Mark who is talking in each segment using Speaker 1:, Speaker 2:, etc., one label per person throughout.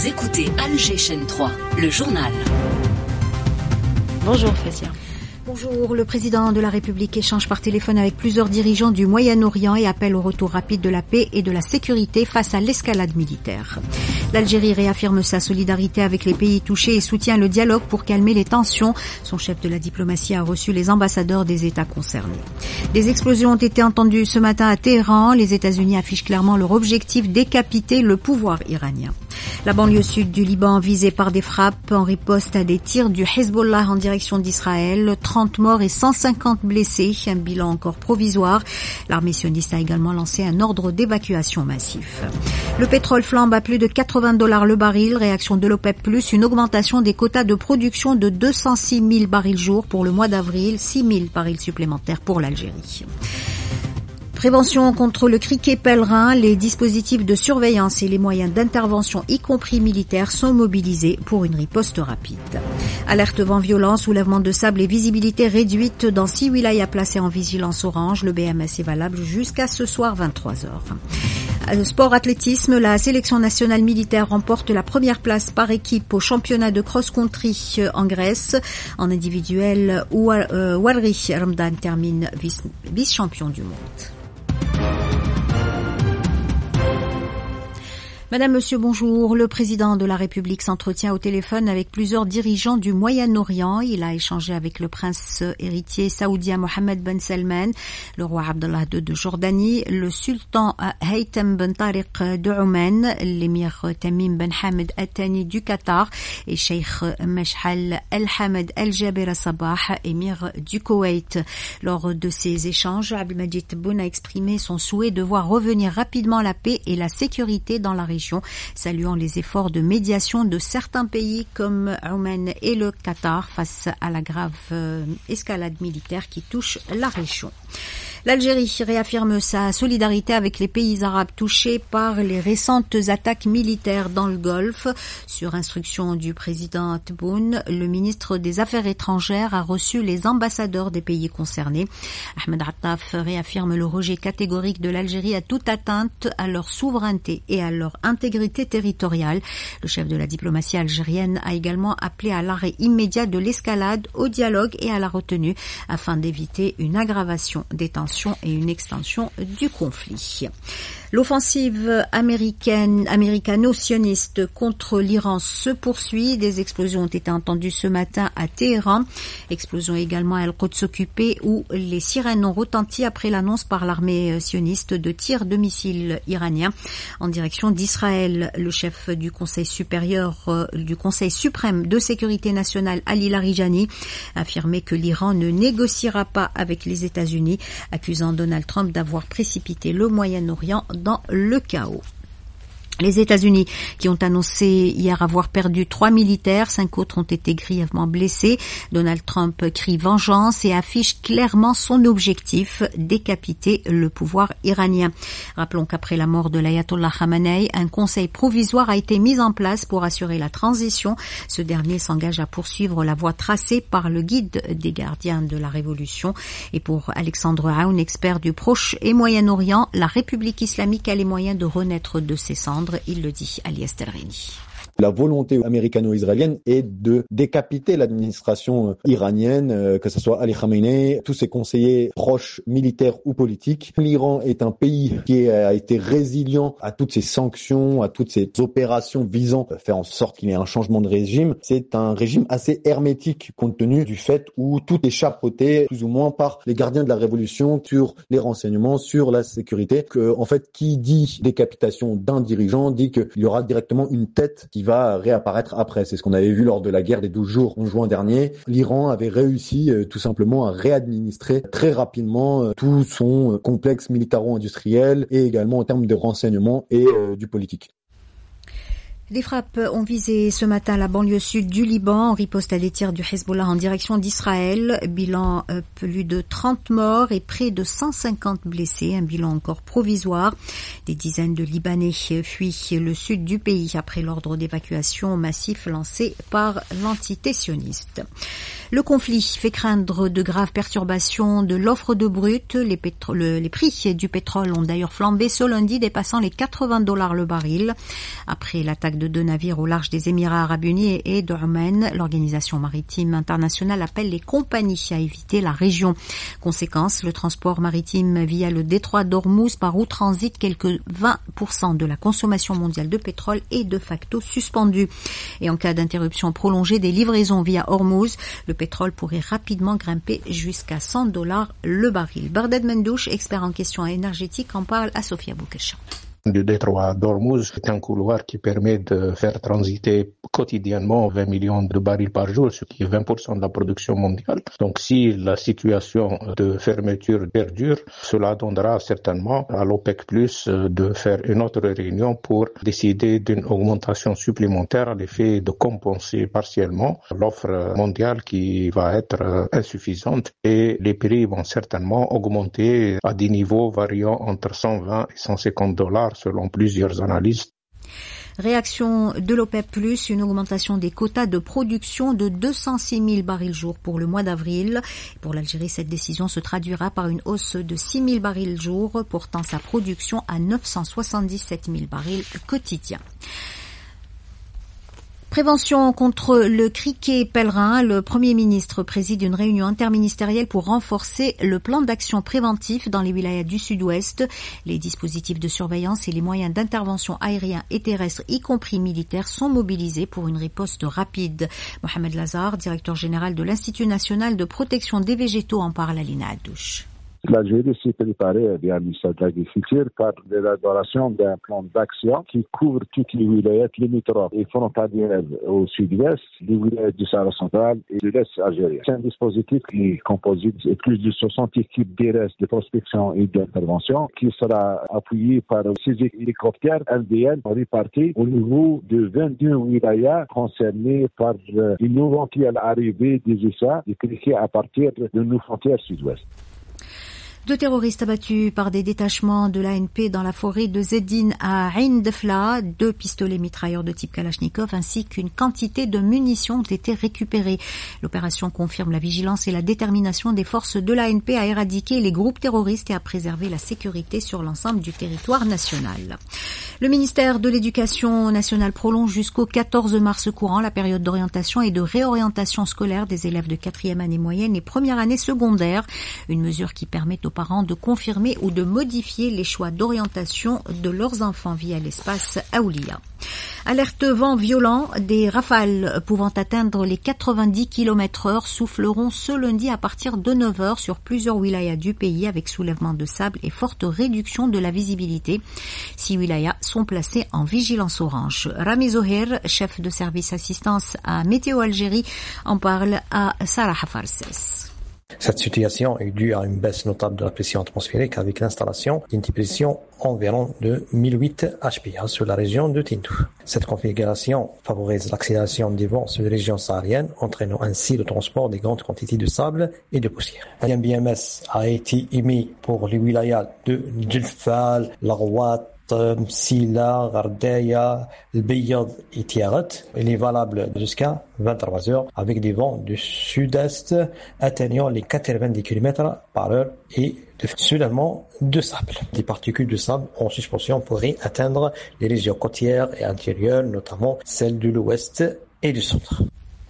Speaker 1: Vous écoutez Alger Chaîne 3, le journal.
Speaker 2: Bonjour Fazia.
Speaker 3: Bonjour, le président de la République échange par téléphone avec plusieurs dirigeants du Moyen-Orient et appelle au retour rapide de la paix et de la sécurité face à l'escalade militaire. L'Algérie réaffirme sa solidarité avec les pays touchés et soutient le dialogue pour calmer les tensions. Son chef de la diplomatie a reçu les ambassadeurs des États concernés. Des explosions ont été entendues ce matin à Téhéran. Les États-Unis affichent clairement leur objectif: décapiter le pouvoir iranien. La banlieue sud du Liban visée par des frappes en riposte à des tirs du Hezbollah en direction d'Israël. 30 morts et 150 blessés, un bilan encore provisoire. L'armée sioniste a également lancé un ordre d'évacuation massif. Le pétrole flambe à plus de $80 le baril. Réaction de l'OPEP+, une augmentation des quotas de production de 206 000 barils jour pour le mois d'avril, 6 000 barils supplémentaires pour l'Algérie. Prévention contre le criquet pèlerin, les dispositifs de surveillance et les moyens d'intervention, y compris militaires, sont mobilisés pour une riposte rapide. Alerte vent violent, soulèvement de sable et visibilité réduite dans 6 wilayas placées en vigilance orange. Le BMS est valable jusqu'à ce soir 23h. Sport athlétisme, la sélection nationale militaire remporte la première place par équipe au championnat de cross-country en Grèce. En individuel, Walri Ramdan termine vice-champion du monde. Madame, Monsieur, bonjour. Le président de la République s'entretient au téléphone avec plusieurs dirigeants du Moyen-Orient. Il a échangé avec le prince héritier saoudien Mohammed Ben Salman, le roi Abdallah II de Jordanie, le sultan Haytham Ben Tariq de Oman, l'émir Tamim Ben Hamad Al Thani du Qatar et Cheikh Mashhal Al Hamad Al Jaber Al Sabah, émir du Koweït. Lors de ces échanges, Abdelmadjid Tebboune a exprimé son souhait de voir revenir rapidement la paix et la sécurité dans la région, saluant les efforts de médiation de certains pays comme Oman et le Qatar face à la grave escalade militaire qui touche la région. L'Algérie réaffirme sa solidarité avec les pays arabes touchés par les récentes attaques militaires dans le Golfe. Sur instruction du président Tebboune, le ministre des Affaires étrangères a reçu les ambassadeurs des pays concernés. Ahmed Attaf réaffirme le rejet catégorique de l'Algérie à toute atteinte à leur souveraineté et à leur intégrité territoriale. Le chef de la diplomatie algérienne a également appelé à l'arrêt immédiat de l'escalade, au dialogue et à la retenue afin d'éviter une aggravation des tensions et une extension du conflit. L'offensive américano-sioniste contre l'Iran se poursuit. Des explosions ont été entendues ce matin à Téhéran. Explosion également à Al-Quds occupée où les sirènes ont retenti après l'annonce par l'armée sioniste de tirs de missiles iraniens en direction d'Israël. Le chef du Conseil suprême de sécurité nationale, Ali Larijani, a affirmé que l'Iran ne négociera pas avec les États-Unis, accusant Donald Trump d'avoir précipité le Moyen-Orient dans le chaos. Les États-Unis qui ont annoncé hier avoir perdu 3 militaires, 5 autres ont été grièvement blessés. Donald Trump crie vengeance et affiche clairement son objectif, décapiter le pouvoir iranien. Rappelons qu'après la mort de l'ayatollah Khamenei, un conseil provisoire a été mis en place pour assurer la transition. Ce dernier s'engage à poursuivre la voie tracée par le guide des gardiens de la révolution. Et pour Alexandre Aoun, expert du Proche et Moyen-Orient, la République islamique a les moyens de renaître de ses cendres. Il le dit à Lies Telrini.
Speaker 4: La volonté américano-israélienne est de décapiter l'administration iranienne, que ce soit Ali Khamenei, tous ses conseillers proches, militaires ou politiques. L'Iran est un pays qui a été résilient à toutes ces sanctions, à toutes ces opérations visant à faire en sorte qu'il y ait un changement de régime. C'est un régime assez hermétique compte tenu du fait où tout est chapeauté plus ou moins par les gardiens de la révolution sur les renseignements, sur la sécurité. En fait, qui dit décapitation d'un dirigeant dit qu'il y aura directement une tête qui va réapparaître après. C'est ce qu'on avait vu lors de la guerre des 12 jours en juin dernier. L'Iran avait réussi tout simplement à réadministrer très rapidement tout son complexe militaro-industriel et également en termes de renseignement et du politique.
Speaker 3: Des frappes ont visé ce matin la banlieue sud du Liban en riposte à des tirs du Hezbollah en direction d'Israël. Bilan plus de 30 morts et près de 150 blessés, un bilan encore provisoire. Des dizaines de Libanais fuient le sud du pays après l'ordre d'évacuation massif lancé par l'entité sioniste. Le conflit fait craindre de graves perturbations de l'offre de brut. Les prix du pétrole ont d'ailleurs flambé ce lundi, dépassant les $80 le baril. Après l'attaque de 2 navires au large des Émirats arabes unis et d'Oman. L'Organisation maritime internationale appelle les compagnies à éviter la région. Conséquence, le transport maritime via le détroit d'Ormuz par où transite quelques 20% de la consommation mondiale de pétrole est de facto suspendu. Et en cas d'interruption prolongée des livraisons via Ormuz, le pétrole pourrait rapidement grimper jusqu'à $100 le baril. Barded Mendouche, expert en questions énergétiques, en parle à Sofia Boukesha.
Speaker 2: Le détroit d'Ormuz est un couloir qui permet de faire transiter quotidiennement 20 millions de barils par jour, ce qui est 20% de la production mondiale. Donc si la situation de fermeture perdure, cela donnera certainement à l'OPEC+, de faire une autre réunion pour décider d'une augmentation supplémentaire à l'effet de compenser partiellement l'offre mondiale qui va être insuffisante et les prix vont certainement augmenter à des niveaux variant entre 120 et $150 selon plusieurs analystes.
Speaker 3: Réaction de l'OPEP+, une augmentation des quotas de production de 206 000 barils jour pour le mois d'avril. Pour l'Algérie, cette décision se traduira par une hausse de 6 000 barils jour, portant sa production à 977 000 barils quotidiens. Prévention contre le criquet pèlerin. Le Premier ministre préside une réunion interministérielle pour renforcer le plan d'action préventif dans les wilayas du sud-ouest. Les dispositifs de surveillance et les moyens d'intervention aériens et terrestres, y compris militaires, sont mobilisés pour une riposte rapide. Mohamed Lazar, directeur général de l'Institut national de protection des végétaux, en parle à Lina Addouche.
Speaker 5: L'Algérie s'est préparée via le ministère de l'Agriculture par l'élaboration d'un plan d'action qui couvre toutes les wilayas limitrophes et frontalières au sud-ouest, les wilayas du Sahara central et de l'Est algérien. C'est un dispositif qui est composé de plus de 60 équipes terrestres de prospection et d'intervention qui sera appuyé par 6 hélicoptères LDL répartis au niveau de 22 wilayas concernés par une éventuelle arrivée des essais des criquets à partir de nos frontières sud-ouest.
Speaker 3: 2 terroristes abattus par des détachements de l'ANP dans la forêt de Zedine à Ain Defla. 2 pistolets mitrailleurs de type Kalachnikov ainsi qu'une quantité de munitions ont été récupérées. L'opération confirme la vigilance et la détermination des forces de l'ANP à éradiquer les groupes terroristes et à préserver la sécurité sur l'ensemble du territoire national. Le ministère de l'Éducation nationale prolonge jusqu'au 14 mars courant la période d'orientation et de réorientation scolaire des élèves de 4e année moyenne et première année secondaire. Une mesure qui permet aux parents de confirmer ou de modifier les choix d'orientation de leurs enfants via l'espace Aoulia. Alerte vent violent, des rafales pouvant atteindre les 90 km/h souffleront ce lundi à partir de 9h sur plusieurs wilayas du pays avec soulèvement de sable et forte réduction de la visibilité. 6 wilayas sont placés en vigilance orange. Rami Zoher, chef de service assistance à Météo Algérie, en parle à Sarah Farses.
Speaker 6: Cette situation est due à une baisse notable de la pression atmosphérique avec l'installation d'une pression environ de 1008 HPA sur la région de Tindouf. Cette configuration favorise l'accélération des vents sur les régions sahariennes, entraînant ainsi le transport des grandes quantités de sable et de poussière. Un BMS a été émis pour les wilayas de Djelfal, Larouat, Sila, Gardaya, Al-Biyad et Tiarat. Il est valable jusqu'à 23 heures avec des vents du sud-est atteignant les 90 km/h et de soulèvement de sable. Des particules de sable en suspension pourraient atteindre les régions côtières et intérieures, notamment celles de l'ouest et du centre.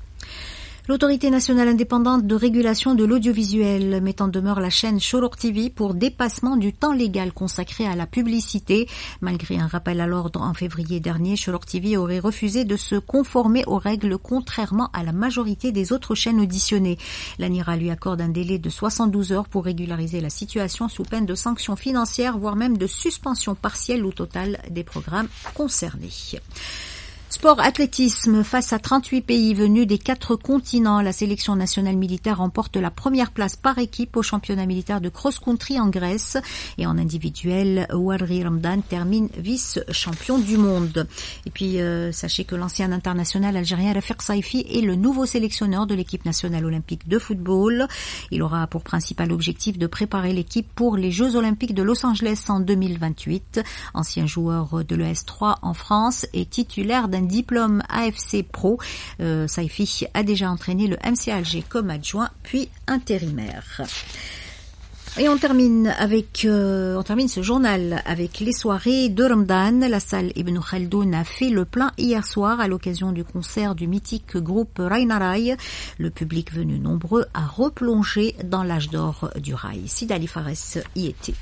Speaker 3: L'autorité nationale indépendante de régulation de l'audiovisuel met en demeure la chaîne Choroq TV pour dépassement du temps légal consacré à la publicité. Malgré un rappel à l'ordre en février dernier, Choroq TV aurait refusé de se conformer aux règles contrairement à la majorité des autres chaînes auditionnées. L'ANIRA lui accorde un délai de 72 heures pour régulariser la situation sous peine de sanctions financières, voire même de suspension partielle ou totale des programmes concernés. Sport athlétisme, face à 38 pays venus des 4 continents, la sélection nationale militaire remporte la première place par équipe au championnat militaire de cross-country en Grèce. Et en individuel, Warri Ramdan termine vice-champion du monde. Et puis, sachez que l'ancien international algérien Rafiq Saifi est le nouveau sélectionneur de l'équipe nationale olympique de football. Il aura pour principal objectif de préparer l'équipe pour les Jeux olympiques de Los Angeles en 2028. Ancien joueur de l'ES3 en France et titulaire d'un diplôme AFC Pro. Saifi a déjà entraîné le MC Alger comme adjoint puis intérimaire. Et on termine ce journal avec les soirées de Ramadan. La salle Ibn Khaldoun a fait le plein hier soir à l'occasion du concert du mythique groupe Raïna Rai. Le public venu nombreux a replongé dans l'âge d'or du rail. Sidali Fares y était.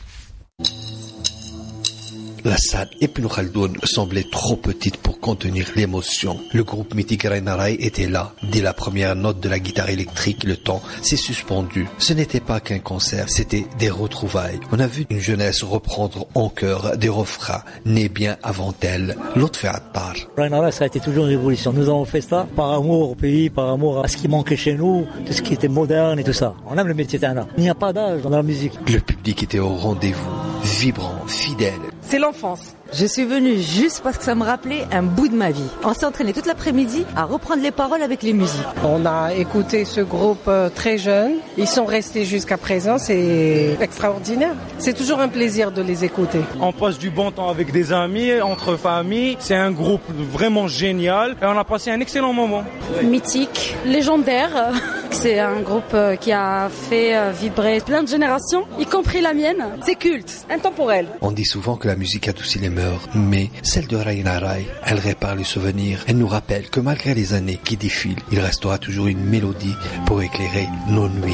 Speaker 7: La salle Ibn Khaldoun semblait trop petite pour contenir l'émotion. Le groupe mythique Raïna Rai était là. Dès la première note de la guitare électrique, le temps s'est suspendu. Ce n'était pas qu'un concert, c'était des retrouvailles. On a vu une jeunesse reprendre en chœur des refrains nés bien avant elle. L'autre fait Attar.
Speaker 8: Raïna Rai, ça a été toujours une révolution. Nous avons fait ça par amour au pays, par amour à ce qui manquait chez nous, tout ce qui était moderne et tout ça. On aime le métier d'Anna. Il n'y a pas d'âge dans la musique.
Speaker 7: Le public était au rendez-vous, vibrant, fidèle.
Speaker 9: C'est l'enfance. Je suis venue juste parce que ça me rappelait un bout de ma vie. On s'est entraîné toute l'après-midi à reprendre les paroles avec les musiques.
Speaker 10: On a écouté ce groupe très jeune. Ils sont restés jusqu'à présent. C'est extraordinaire. C'est toujours un plaisir de les écouter.
Speaker 11: On passe du bon temps avec des amis, entre familles. C'est un groupe vraiment génial. Et on a passé un excellent moment.
Speaker 12: Mythique, légendaire. C'est un groupe qui a fait vibrer plein de générations, y compris la mienne.
Speaker 9: C'est culte, intemporel.
Speaker 7: On dit souvent que la musique adoucit les mœurs, mais celle de Raïna Rai, elle répare les souvenirs. Elle nous rappelle que malgré les années qui défilent, il restera toujours une mélodie pour éclairer nos nuits.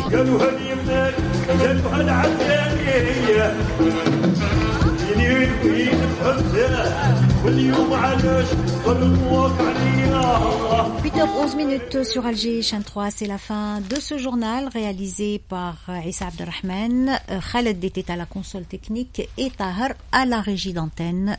Speaker 3: Huit heures 11 minutes sur Alger, chaîne 3, c'est la fin de ce journal réalisé par Issa Abdelrahman, Khaled était à la console technique et Tahar à la régie d'antenne.